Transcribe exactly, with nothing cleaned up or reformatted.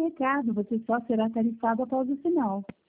recado, você só será tarifado após o sinal.